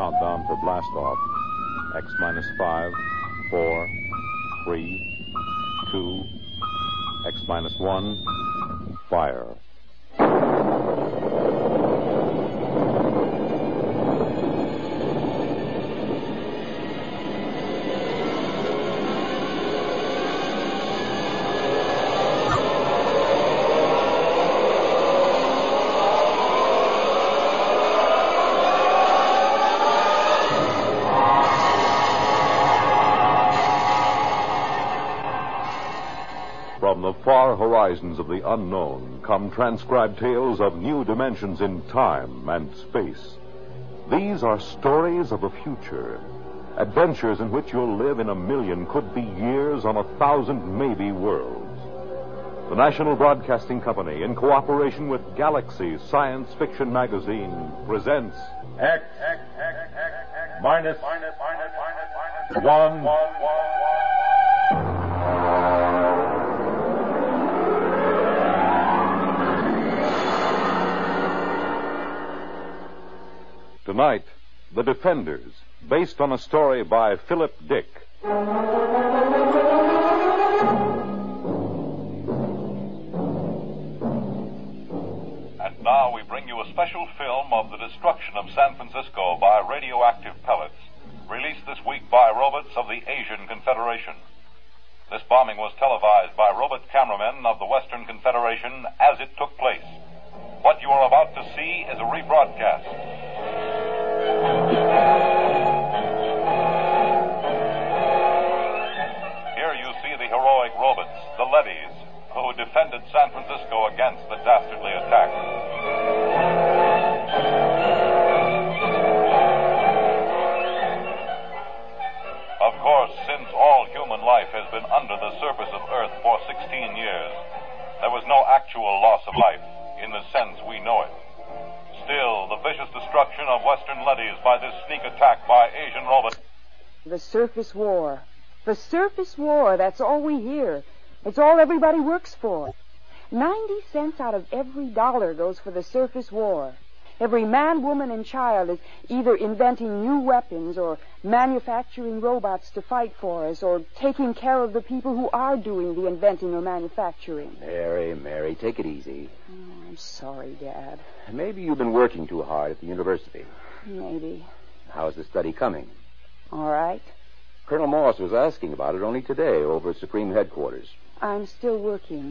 countdown for blast-off. X minus 5, 4, 3, 2, X minus 1, fire. From the far horizons of the unknown come transcribed tales of new dimensions in time and space. These are stories of the future, adventures in which you'll live in a million, could be years, on 1,000 maybe worlds. The National Broadcasting Company, in cooperation with Galaxy Science Fiction Magazine, presents X minus 1. Tonight, The Defenders, based on a story by Philip Dick. And now we bring you a special film of the destruction of San Francisco by radioactive pellets, released this week by robots of the Asian Confederation. This bombing was televised by robot cameramen of the Western Confederation as it took place. What you are about to see is a rebroadcast. Here you see the heroic robots, the leadys, who defended San Francisco against the dastardly attack. Of course, since all human life has been under the surface of Earth for 16 years, there was no actual loss of life in the sense we know it. Still, the vicious destruction of Western leadys by this sneak attack by Asian robots. The surface war. The surface war, that's all we hear. It's all everybody works for. 90 cents out of every dollar goes for the surface war. Every man, woman, and child is either inventing new weapons or manufacturing robots to fight for us or taking care of the people who are doing the inventing or manufacturing. Mary, take it easy. Oh, I'm sorry, Dad. Maybe you've been working too hard at the university. Maybe. How's the study coming? All right. Colonel Moss was asking about it only today over at Supreme Headquarters. I'm still working.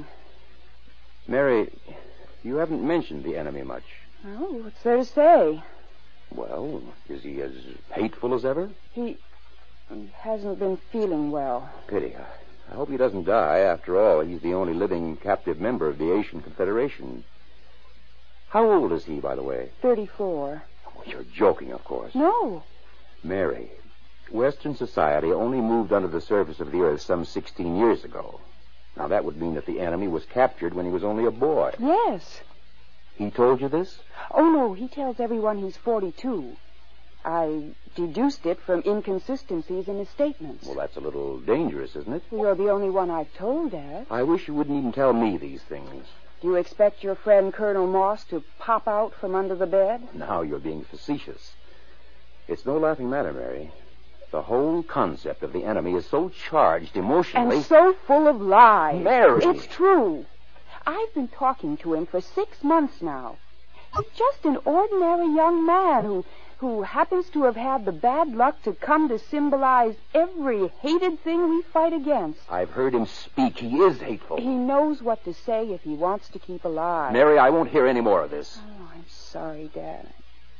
Mary, you haven't mentioned the enemy much. Oh, what's there to say? Well, is he as hateful as ever? He hasn't been feeling well. Pity. I hope he doesn't die. After all, he's the only living captive member of the Asian Confederation. How old is he, by the way? 34. Oh, you're joking, of course. No. Mary, Western society only moved under the surface of the Earth some 16 years ago. Now, that would mean that the enemy was captured when he was only a boy. Yes. He told you this? Oh, no, he tells everyone he's 42. I deduced it from inconsistencies in his statements. Well, that's a little dangerous, isn't it? You're the only one I've told that. I wish you wouldn't even tell me these things. Do you expect your friend Colonel Moss to pop out from under the bed? Now you're being facetious. It's no laughing matter, Mary. The whole concept of the enemy is so charged emotionally. And so full of lies. Mary! It's true. I've been talking to him for 6 months now. He's just an ordinary young man who happens to have had the bad luck to come to symbolize every hated thing we fight against. I've heard him speak. He is hateful. He knows what to say if he wants to keep alive. Mary, I won't hear any more of this. Oh, I'm sorry, Dad.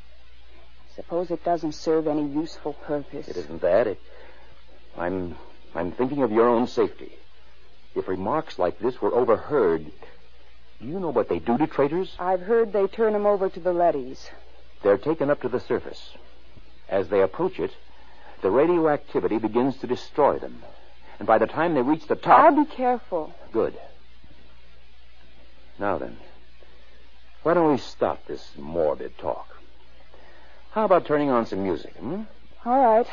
I suppose it doesn't serve any useful purpose. It isn't that. I'm thinking of your own safety. If remarks like this were overheard, do you know what they do to traitors? I've heard they turn them over to the leadys. They're taken up to the surface. As they approach it, the radioactivity begins to destroy them. And by the time they reach the top... I'll be careful. Good. Now then, why don't we stop this morbid talk? How about turning on some music, All right.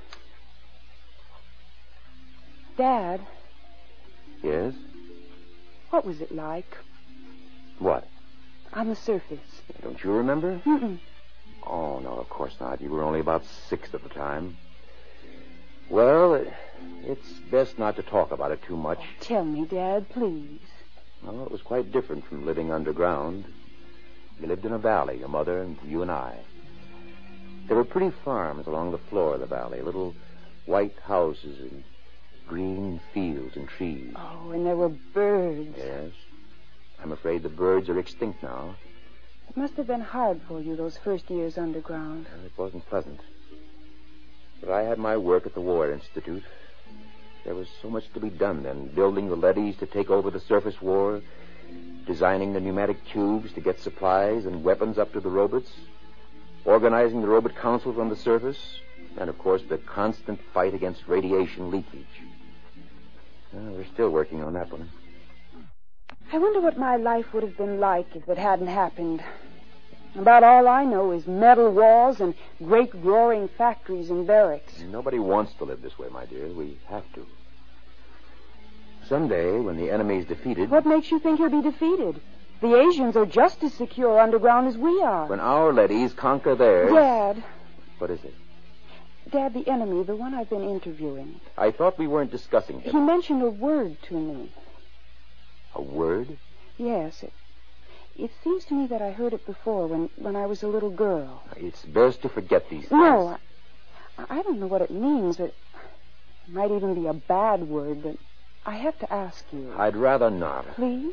Dad. Yes? What was it like? What? On the surface. Don't you remember? Mm-mm. Oh, no, of course not. You were only about 6 at the time. Well, it's best not to talk about it too much. Tell me, Dad, please. Well, it was quite different from living underground. We lived in a valley, your mother and you and I. There were pretty farms along the floor of the valley, little white houses and green fields and trees. Oh, and there were birds. Yes. I'm afraid the birds are extinct now. It must have been hard for you those first years underground. Well, it wasn't pleasant. But I had my work at the War Institute. There was so much to be done then, building the leadys to take over the surface war, designing the pneumatic tubes to get supplies and weapons up to the robots, organizing the robot councils on the surface, and, of course, the constant fight against radiation leakage. We're still working on that one. I wonder what my life would have been like if it hadn't happened. About all I know is metal walls and great roaring factories and barracks. Nobody wants to live this way, my dear. We have to. Someday, when the enemy's defeated... What makes you think he'll be defeated? The Asians are just as secure underground as we are. When our leadys conquer theirs... Dad. What is it? Dad, the enemy, the one I've been interviewing. I thought we weren't discussing him. He mentioned a word to me. A word? Yes. It seems to me that I heard it before when I was a little girl. It's best to forget these things. No, I don't know what it means, but it might even be a bad word, but I have to ask you. I'd rather not. Please?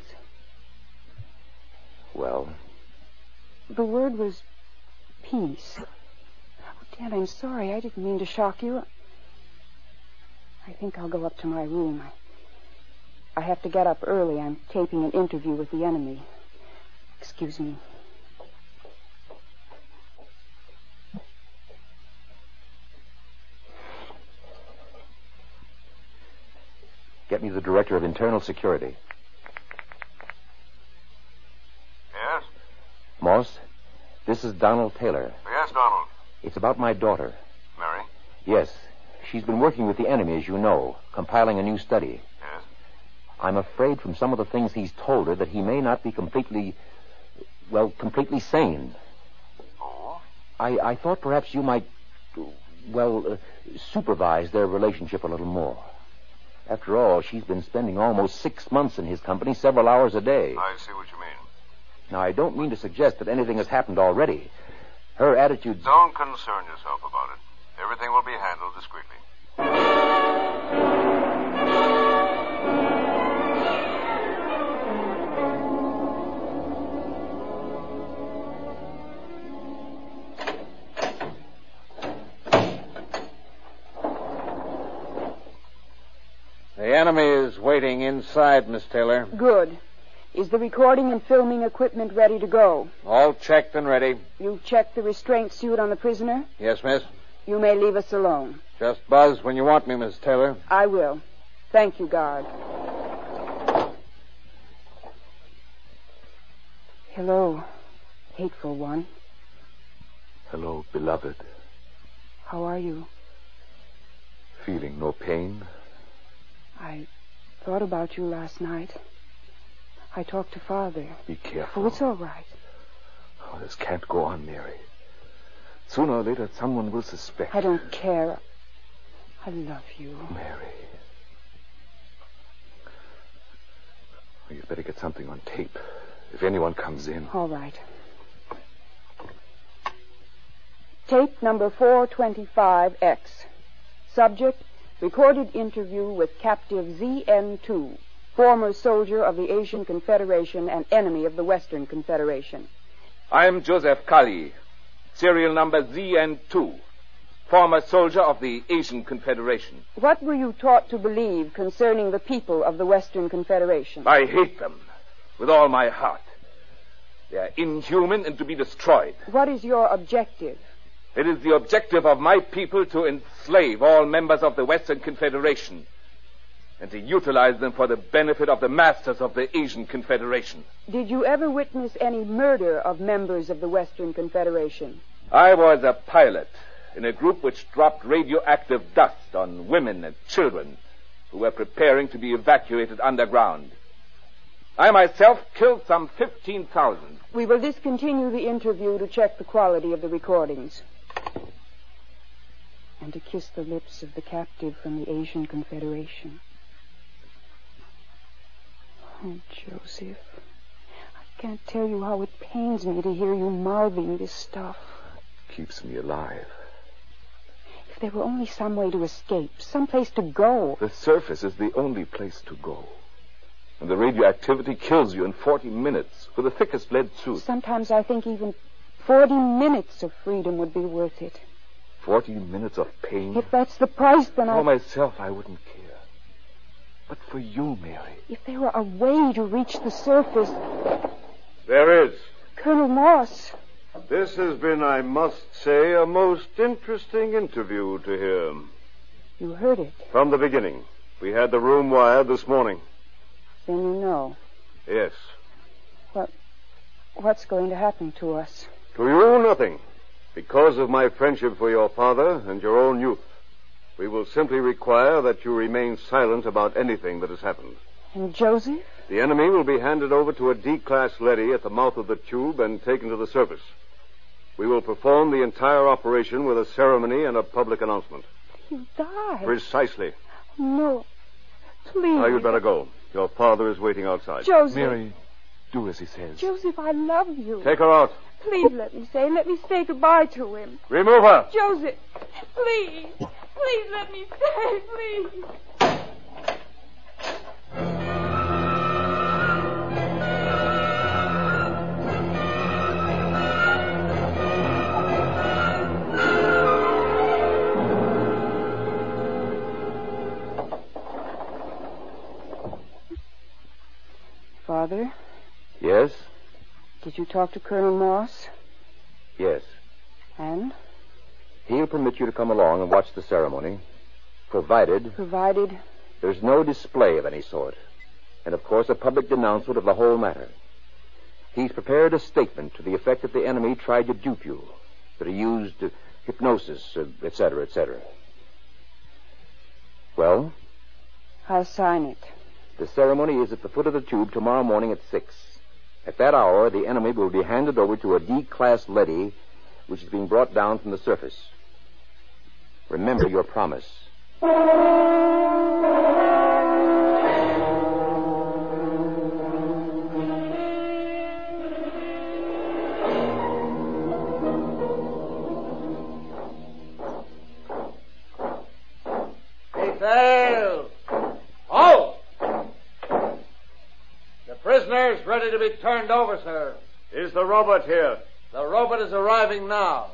Well? The word was peace. Oh, Dad, I'm sorry. I didn't mean to shock you. I think I'll go up to my room. I have to get up early. I'm taping an interview with the enemy. Excuse me. Get me the Director of Internal Security. Yes? Moss, this is Donald Taylor. Yes, Donald. It's about my daughter. Mary? Yes. She's been working with the enemy, as you know, compiling a new study. Yes? I'm afraid from some of the things he's told her that he may not be completely sane. Oh? I thought perhaps you might, supervise their relationship a little more. After all, she's been spending almost 6 months in his company, several hours a day. I see what you mean. Now, I don't mean to suggest that anything has happened already. Her attitude... Don't concern yourself about it. Everything will be handled discreetly. The enemy is waiting inside, Miss Taylor. Good. Is the recording and filming equipment ready to go? All checked and ready. You've checked the restraint suit on the prisoner? Yes, miss. You may leave us alone. Just buzz when you want me, Miss Taylor. I will. Thank you, guard. Hello, hateful one. Hello, beloved. How are you? Feeling no pain? I thought about you last night. I talked to Father. Be careful. Oh, it's all right. Oh, this can't go on, Mary. Sooner or later, someone will suspect. I don't care. I love you. Mary. Well, you'd better get something on tape. If anyone comes in. All right. Tape number 425X. Subject, recorded interview with captive ZN2, former soldier of the Asian Confederation and enemy of the Western Confederation. I'm Joseph Kali, serial number ZN2, former soldier of the Asian Confederation. What were you taught to believe concerning the people of the Western Confederation? I hate them with all my heart. They are inhuman and to be destroyed. What is your objective? It is the objective of my people to enslave all members of the Western Confederation and to utilize them for the benefit of the masters of the Asian Confederation. Did you ever witness any murder of members of the Western Confederation? I was a pilot in a group which dropped radioactive dust on women and children who were preparing to be evacuated underground. I myself killed some 15,000. We will discontinue the interview to check the quality of the recordings. And to kiss the lips of the captive from the Asian Confederation. Oh, Joseph, I can't tell you how it pains me to hear you mouthing this stuff. Keeps me alive. If there were only some way to escape, some place to go. The surface is the only place to go. And the radioactivity kills you in 40 minutes with the thickest lead suit. Sometimes I think even 40 minutes of freedom would be worth it. 40 minutes of pain? If that's the price, then For myself, I wouldn't care. But for you, Mary. If there were a way to reach the surface... There is. Colonel Moss. This has been, I must say, a most interesting interview to hear. You heard it. From the beginning. We had the room wired this morning. Then you know. Yes. What's going to happen to us? To you, nothing. Because of my friendship for your father and your own youth. We will simply require that you remain silent about anything that has happened. And Joseph? The enemy will be handed over to a D-class leady at the mouth of the tube and taken to the surface. We will perform the entire operation with a ceremony and a public announcement. You die. Precisely. No. Please. Now you'd better go. Your father is waiting outside. Joseph. Mary, do as he says. Joseph, I love you. Take her out. Please let me say goodbye to him. Remove her. Joseph, please. Please let me stay, please. Father? Yes? Did you talk to Colonel Moss? Yes. And? He'll permit you to come along and watch the ceremony, provided Provided? there's no display of any sort. And, of course, a public denouncement of the whole matter. He's prepared a statement to the effect that the enemy tried to dupe you, that he used hypnosis, etc., etc. Well? I'll sign it. The ceremony is at the foot of the tube tomorrow morning at 6. At that hour, the enemy will be handed over to a D-class leady, which is being brought down from the surface. Remember your promise. Detail! Halt! The prisoner is ready to be turned over, sir. Is the robot here? The robot is arriving now.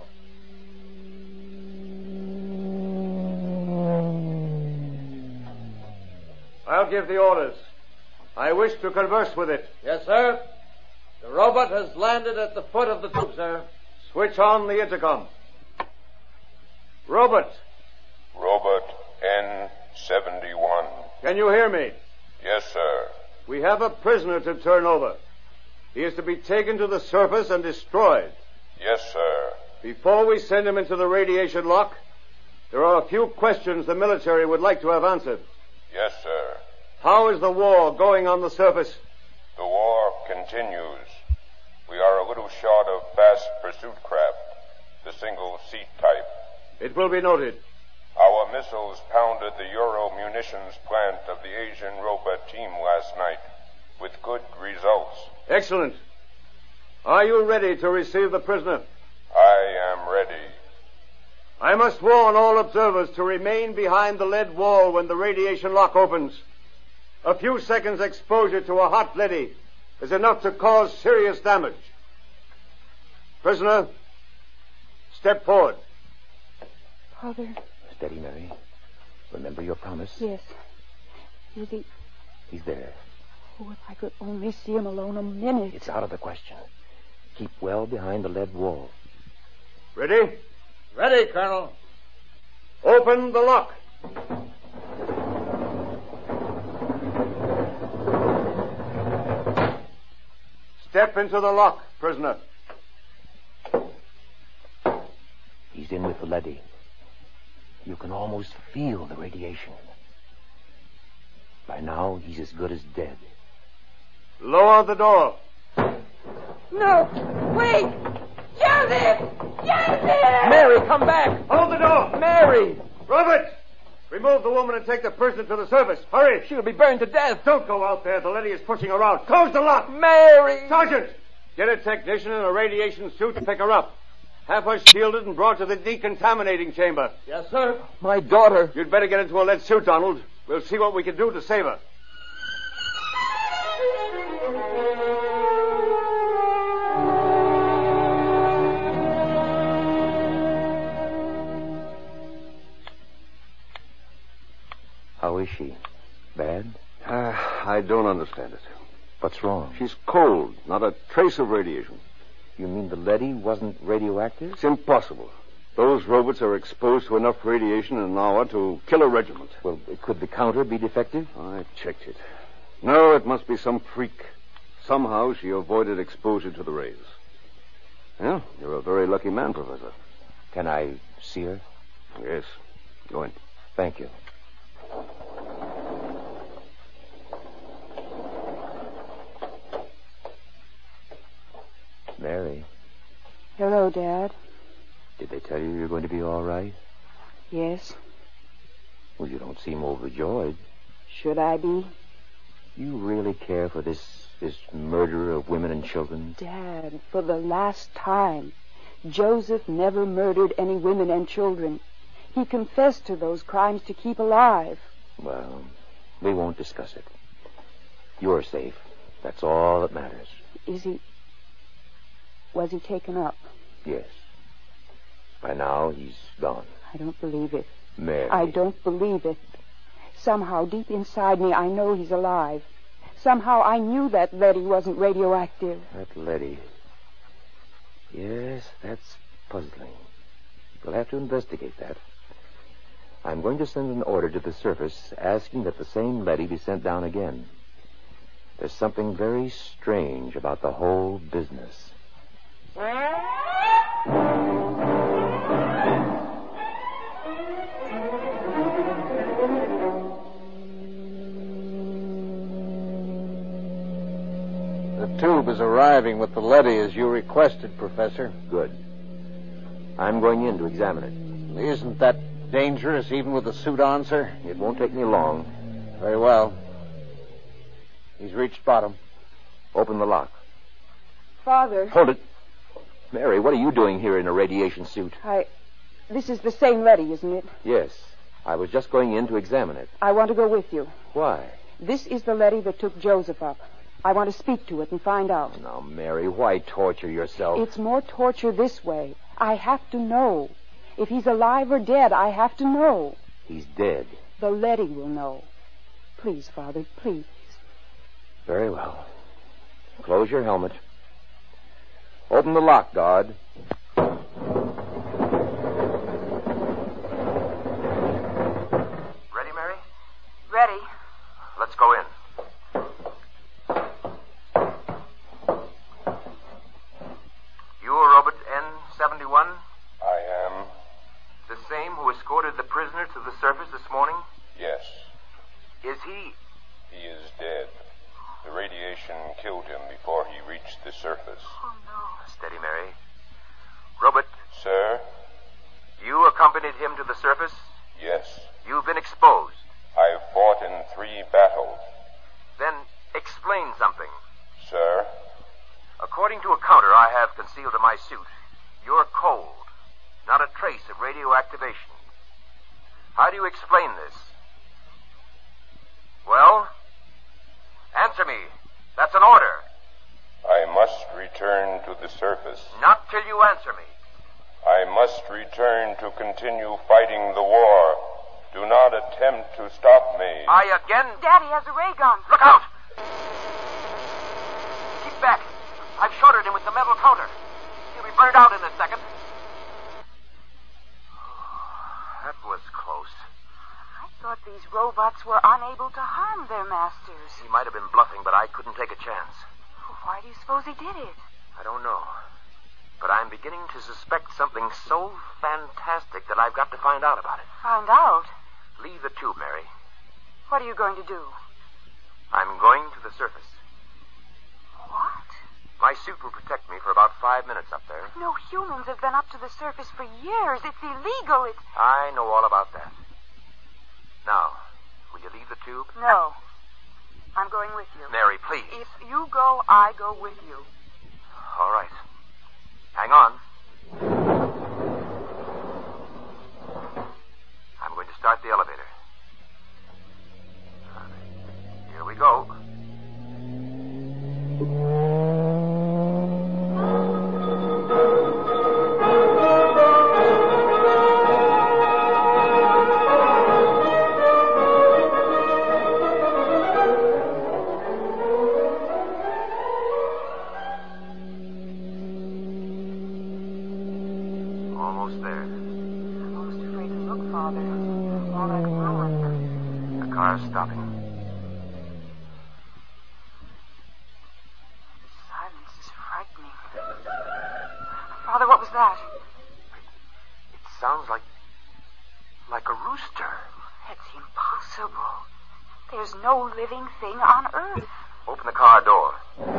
I'll give the orders. I wish to converse with it. Yes, sir. The robot has landed at the foot of the tube, sir. Switch on the intercom. Robot, Robot N71. can you hear me? Yes, sir. We have a prisoner to turn over. He is to be taken to the surface and destroyed. Yes, sir. Before we send him into the radiation lock, there are a few questions the military would like to have answered. Yes, sir. How is the war going on the surface? The war continues. We are a little short of fast pursuit craft, the single-seat type. It will be noted. Our missiles pounded the Euro munitions plant of the Asian robot team last night with good results. Excellent. Are you ready to receive the prisoner? I am ready. I must warn all observers to remain behind the lead wall when the radiation lock opens. A few seconds exposure to a hot leady is enough to cause serious damage. Prisoner, step forward. Father? Steady, Mary. Remember your promise? Yes. He's there. Oh, if I could only see him alone a minute. It's out of the question. Keep well behind the lead wall. Ready? Ready, Colonel. Open the lock. Step into the lock, prisoner. He's in with the leady. You can almost feel the radiation. By now, he's as good as dead. Lower the door. No, wait! Joseph! Joseph! Mary, come back! Hold the door! Mary! Robert! Remove the woman and take the prisoner to the surface. Hurry! She'll be burned to death. Don't go out there. The lady is pushing her out. Close the lock! Mary! Sergeant! Get a technician in a radiation suit to pick her up. Have her shielded and brought to the decontaminating chamber. Yes, sir. My daughter. You'd better get into a lead suit, Donald. We'll see what we can do to save her. How is she? Bad? I don't understand it. What's wrong? She's cold. Not a trace of radiation. You mean the leady wasn't radioactive? It's impossible. Those robots are exposed to enough radiation in an hour to kill a regiment. Well, could the counter be defective? I checked it. No, it must be some freak. Somehow she avoided exposure to the rays. Well, you're a very lucky man, Professor. Can I see her? Yes. Go in. Thank you. Mary, Hello, Dad. did they tell you you're going to be all right? Yes. Well, you don't seem overjoyed. Should I be? You really care for this murder of women and children? Dad, for the last time, Joseph never murdered any women and children. He confessed to those crimes to keep alive. Well, we won't discuss it. You're safe. That's all that matters. Was he taken up? Yes. By now, he's gone. I don't believe it. Mary. I don't believe it. Somehow, deep inside me, I know he's alive. Somehow, I knew that leady wasn't radioactive. That leady. Yes, that's puzzling. We'll have to investigate that. I'm going to send an order to the surface asking that the same leady be sent down again. There's something very strange about the whole business. The tube is arriving with the leady as you requested, Professor. Good. I'm going in to examine it. Isn't that dangerous, even with the suit on, sir? It won't take me long. Very well. He's reached bottom. Open the lock. Father. Hold it. Mary, what are you doing here in a radiation suit? This is the same leady, isn't it? Yes. I was just going in to examine it. I want to go with you. Why? This is the leady that took Joseph up. I want to speak to it and find out. Now, Mary, why torture yourself? It's more torture this way. I have to know. If he's alive or dead, I have to know. He's dead. The leady will know. Please, Father, please. Very well. Close your helmet. Open the lock, guard. Ready, Mary? Ready. Let's go in. You are Robert N-71? I am. The same who escorted the prisoner to the surface this morning? Yes. Is he? He is dead. The radiation killed him before he reached the surface. Oh, no. Steady, Mary. Robert, Sir? you accompanied him to the surface? Yes. You've been exposed. I've fought in 3 battles. Then explain something. Sir? According to a counter I have concealed in my suit, you're cold. Not a trace of radioactivation. How do you explain this? Well? Answer me. That's an order. I must return to the surface. Not till you answer me. I must return to continue fighting the war. Do not attempt to stop me. I again... Daddy has a ray gun. Look out! Keep back. I've shorted him with the metal counter. He'll be burned out in a second. That was close. I thought these robots were unable to harm their masters. He might have been bluffing, but I couldn't take a chance. Why do you suppose he did it? I don't know. But I'm beginning to suspect something so fantastic that I've got to find out about it. Find out? Leave the tube, Mary. What are you going to do? I'm going to the surface. My suit will protect me for about 5 minutes up there. No humans have been up to the surface for years. It's illegal. I know all about that. Now, will you leave the tube? No. I'm going with you. Mary, please. If you go, I go with you. All right. Hang on. I'm going to start the elevator. Here we go. Almost there. I'm almost afraid to look, Father. All that ruin. The car's stopping. Silence is frightening. Father, what was that? It sounds like a rooster. That's impossible. There's no living thing on Earth. Open the car door.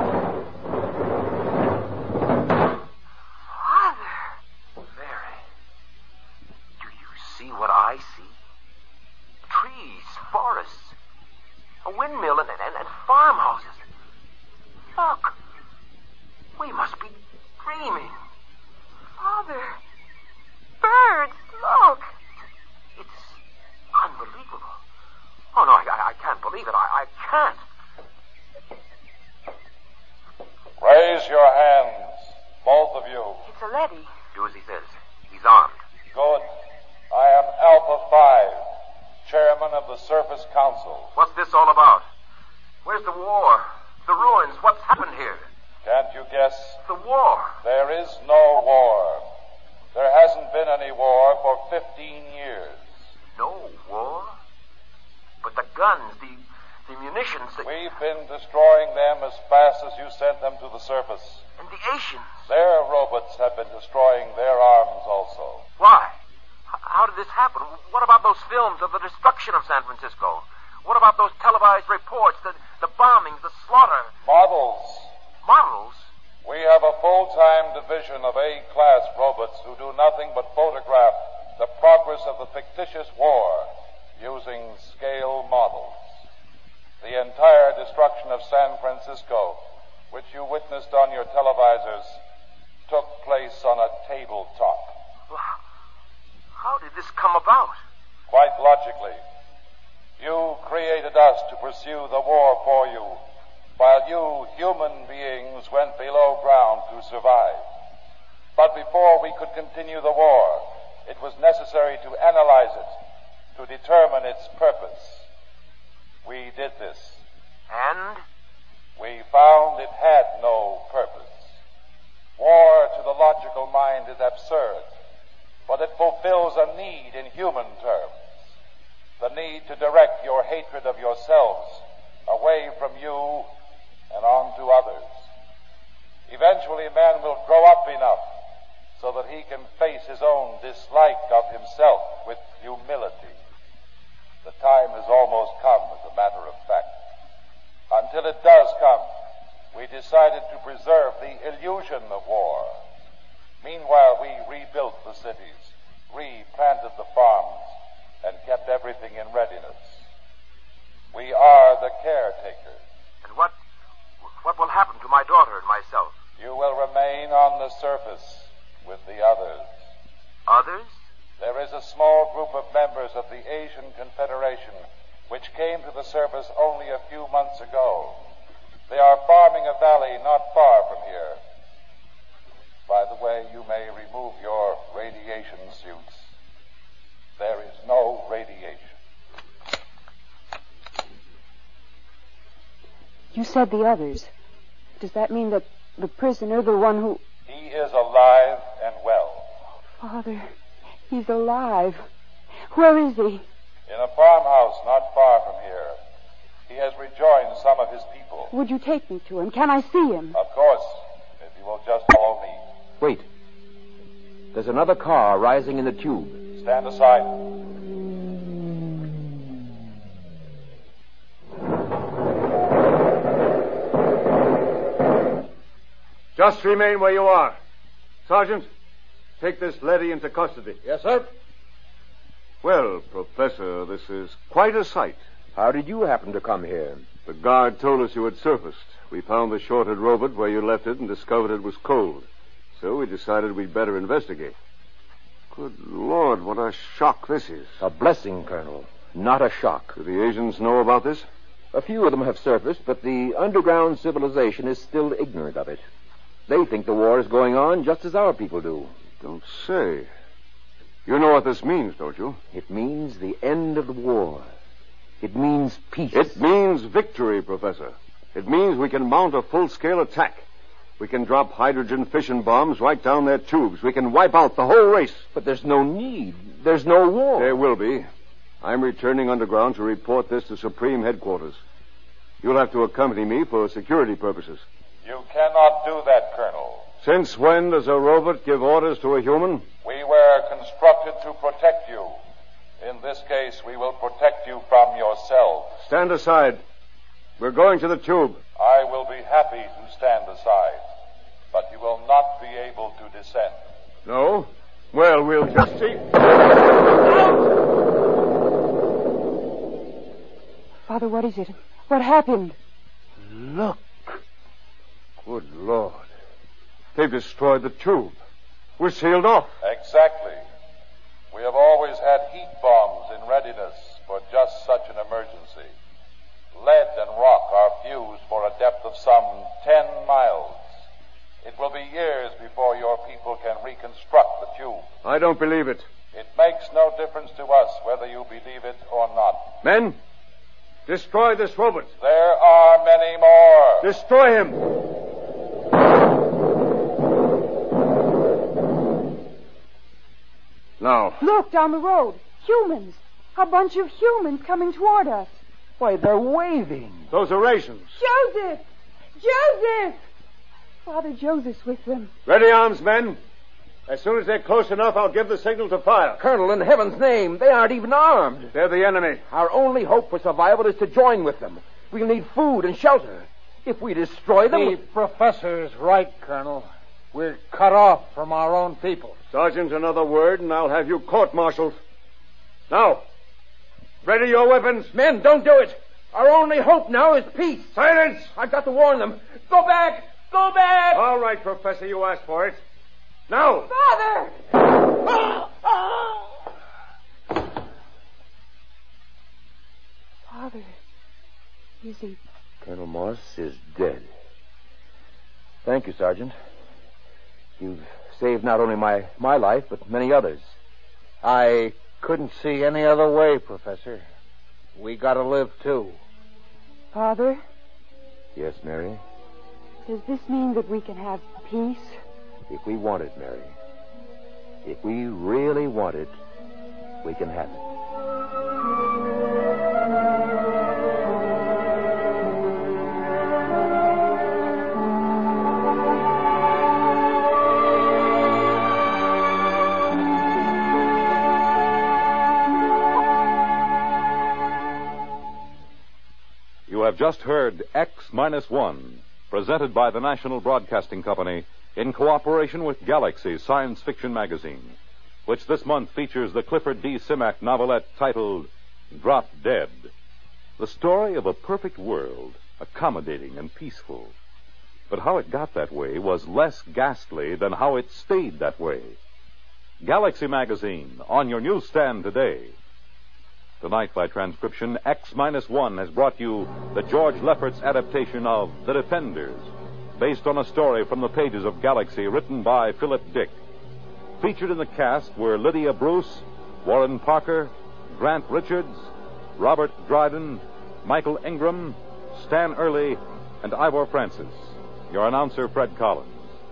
Father! Mary, do you see what I see? Trees, forests, a windmill, and farmhouses. Look, we must be dreaming. Father! Birds, look! It's unbelievable. Oh, no, I can't believe it. I can't. Raise your hands, both of you. It's a leady. Do as he says. He's armed. Good. I am Alpha 5, chairman of the Surface Council. What's this all about? Where's the war? The ruins? What's happened here? Can't you guess? The war. There is no war. There hasn't been any war for 15 years. No war? But the guns, the munitions, We've been destroying them as fast as you sent them to the surface. And the Asians. Their robots have been destroying their arms also. Why? How did this happen? What about those films of the destruction of San Francisco? What about those televised reports, the bombings, the slaughter? Models. Models? We have a full-time division of A-class robots who do nothing but photograph the progress of the fictitious war using scale models. The entire destruction of San Francisco, which you witnessed on your televisors, took place on a tabletop. How did this come about? Quite logically. You created us to pursue the war for you, while you, human beings, went below ground to survive. But before we could continue the war, it was necessary to analyze it, to determine its purpose. We did this. And? We found it had no purpose. War, to the logical mind, is absurd, but it fulfills a need in human terms. The need to direct your hatred of yourselves away from you and on to others. Eventually, man will grow up enough so that he can face his own dislike of himself with humility. The time has almost come, as a matter of fact. Until it does come, we decided to preserve the illusion of war. Meanwhile, we rebuilt the cities, replanted the farms, and kept everything in readiness. We are the caretakers. And what will happen to my daughter and myself? You will remain on the surface with the others. Others? There is a small group of members of the Asian Confederation which came to the surface only a few months ago. They are farming a valley not far from here. By the way, you may remove your radiation suits. There is no radiation. You said the others. Does that mean that the prisoner, the one who... He is alive and well. Father, he's alive. Where is he? In a farmhouse not far from here. He has rejoined some of his people. Would you take me to him? Can I see him? Of course, if you will just follow me. Wait. There's another car rising in the tube. Stand aside. Just remain where you are. Sergeant, take this leady into custody. Yes, sir. Well, Professor, this is quite a sight. How did you happen to come here? The guard told us you had surfaced. We found the shorted robot where you left it and discovered it was cold. So we decided we'd better investigate. Good Lord, what a shock this is. A blessing, Colonel, not a shock. Do the Asians know about this? A few of them have surfaced, but the underground civilization is still ignorant of it. They think the war is going on just as our people do. Don't say. You know what this means, don't you? It means the end of the war. It means peace. It means victory, Professor. It means we can mount a full-scale attack. We can drop hydrogen fission bombs right down their tubes. We can wipe out the whole race. But there's no need. There's no war. There will be. I'm returning underground to report this to Supreme Headquarters. You'll have to accompany me for security purposes. You cannot do that, Colonel. Since when does a robot give orders to a human? We were constructed to protect you. In this case, we will protect you from yourselves. Stand aside. We're going to the tube. I will be happy to stand aside, but you will not be able to descend. No? Well, we'll just see. Father, what is it? What happened? Look. Good Lord. They've destroyed the tube. We're sealed off. Exactly. We have always had heat bombs in readiness for just such an emergency. Lead and rock are fused for a depth of some 10 miles. It will be years before your people can reconstruct the tube. I don't believe it. It makes no difference to us whether you believe it or not. Men, destroy this robot. There are many more. Destroy him. Now. Look, down the road. Humans. A bunch of humans coming toward us. Why, they're waving. Those are rations. Joseph! Joseph! Father Joseph's with them. Ready arms, men. As soon as they're close enough, I'll give the signal to fire. Colonel, in heaven's name, they aren't even armed. They're the enemy. Our only hope for survival is to join with them. We'll need food and shelter. If we destroy them... The professor's right, Colonel. We're cut off from our own people. Sergeant, another word, and I'll have you court-martialed. Now, ready your weapons. Men, don't do it. Our only hope now is peace. Silence! I've got to warn them. Go back! Go back! All right, Professor, you asked for it. Now! Father! Father, is he... Colonel Morse is dead. Thank you, Sergeant. You've saved not only my life, but many others. I couldn't see any other way, Professor. We gotta live, too. Father, Yes, Mary? does this mean that we can have peace? If we want it, Mary. If we really want it, we can have it. You have just heard X-1, presented by the National Broadcasting Company in cooperation with Galaxy Science Fiction Magazine, which this month features the Clifford D. Simak novelette titled Drop Dead, the story of a perfect world, accommodating and peaceful. But how it got that way was less ghastly than how it stayed that way. Galaxy Magazine, on your newsstand today. Tonight, by transcription, X-1 has brought you the George Lefferts adaptation of The Defenders, based on a story from the pages of Galaxy written by Philip Dick. Featured in the cast were Lydia Bruce, Warren Parker, Grant Richards, Robert Dryden, Michael Ingram, Stan Early, and Ivor Francis. Your announcer, Fred Collins.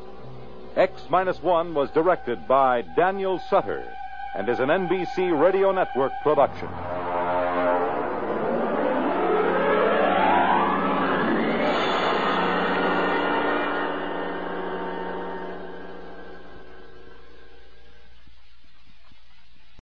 X-1 was directed by Daniel Sutter and is an NBC Radio Network production.